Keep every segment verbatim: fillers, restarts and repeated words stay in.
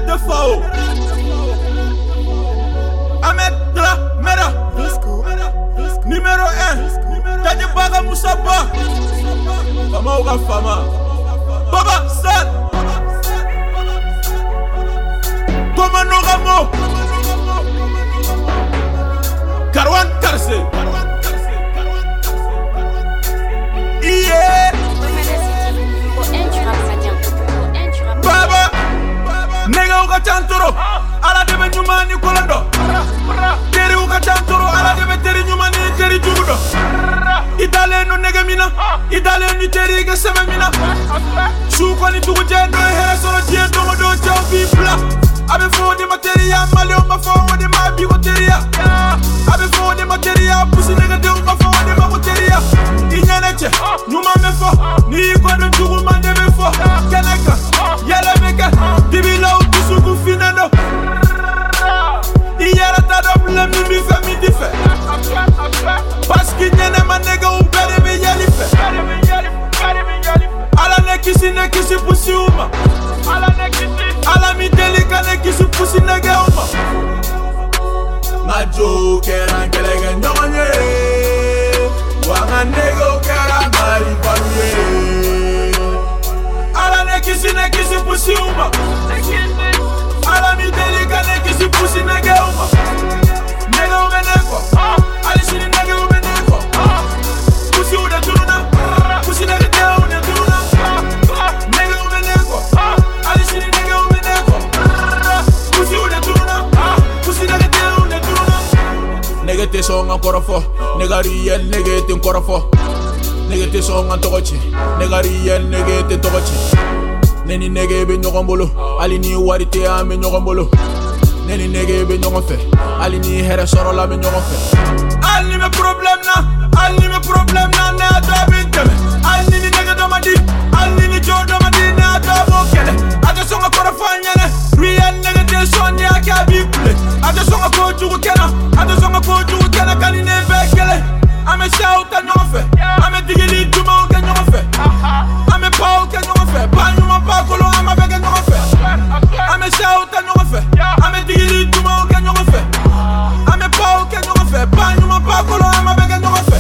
de Fao. Ahmed Dra Mera. Numéro un. Tadje Baga Moussaba. Fama Ouga Fama. Baba San. Komano Gamo. Karwan Karse. Yeah. Baba. Nega Ouga Chantoro. Ala debe nyumani kolando. Teri Ouga Chantoro. Ala debe teri nyumani teri jugudo. Idale no nega mina. Idale ni teri ge sebe mina. Shuko ni tugu jendo hera solo jendo mo do chow bibla. Abe fo de materia male o ma fo de ma bigo teria. Abe fo de materia pusi nega de o ma fo de ma materia. Inyaneche nyuma me fo ni ko do tugu mande me fo. Keneka yala meka dibila o tusugu finano. Iyara ta do blame mi mi fe mi di fe. Parce que nyene ma nega o bere me yali fe. Ala ne kisi ne kisi pusi uma. Ala ne kisi. Ala mi delika ne kisi pusi nega uma. Ma jokera ngelega nyonye. Wanga nego kera mari paye. Ala ne kisi ne kisi pusi uma. Ala mi delika ne kisi pusi nega uma. Nega umeneko. Ali shiri nega umeneko. Pusi uda turuna. Pusi nega de uda turuna. Nega umeneko. Ali shiri nega umeneko. Pusi uda turuna. Pusi nega de uda turuna. Nega te songa korofo. Nega riel nega te korofo. Nega te songa togochi. Nega riel nega te togochi. Neni nega be nyogombolo. Ali ni warite ame nyogombolo. Neni nega be nyogomfe. Ali ni here soro la be nyogomfe. Ali me problem na. Ali me problem na ne ata binteme. Ali ni nega domadi. Ali ni jo domadi ne ata bokele. Ata songa korofanya ne. Real nega te soni aka bikule. Ata songa ko jugu kena. Ata songa ko jugu kena kani ne bekele. Ame shout a nyogomfe. Ame digili duma uke nyogomfe. Ame pa uke nyogomfe. Pa nyuma pa kolo ama bege nyogomfe. Ame shout a nyogomfe. Ame digili duma uke nyogomfe. Ame pa uke nyogomfe. Pa nyuma pa kolo ama bege nyogomfe.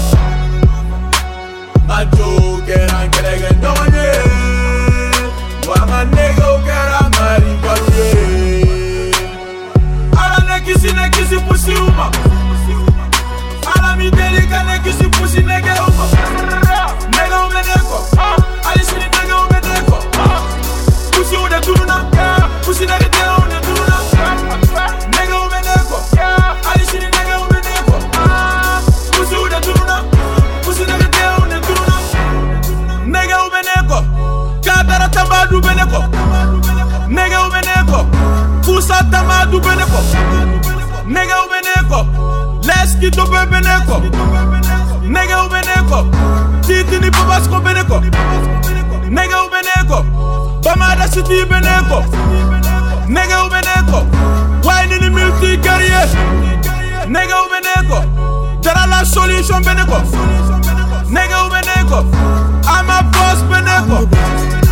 Majo kera ngelega nyonye. Wanga nego kera mari paye. Ala ne kisi ne kisi pusi uma. Ala mi delika ne kisi pusi nege uma. Nega umeneko. Ali shiri nega umeneko. Pusi uda turuna. Pusi nega de uda turuna. Nega umeneko. Ali shiri nega umeneko. Pusi uda turuna. Pusi nega de uda turuna. Nega umeneko. Kadara tamadu beneko. Nega umeneko. Pusa tamadu beneko. Nega umeneko. Leski to beneko. Nega umeneko. Titi ni papasko beneko. Nega umeneko. Bamada city beneko. Nega umeneko. Wine ni multi carrier. Nega umeneko. Tara la solution beneko. Nega umeneko. I'm a boss beneko.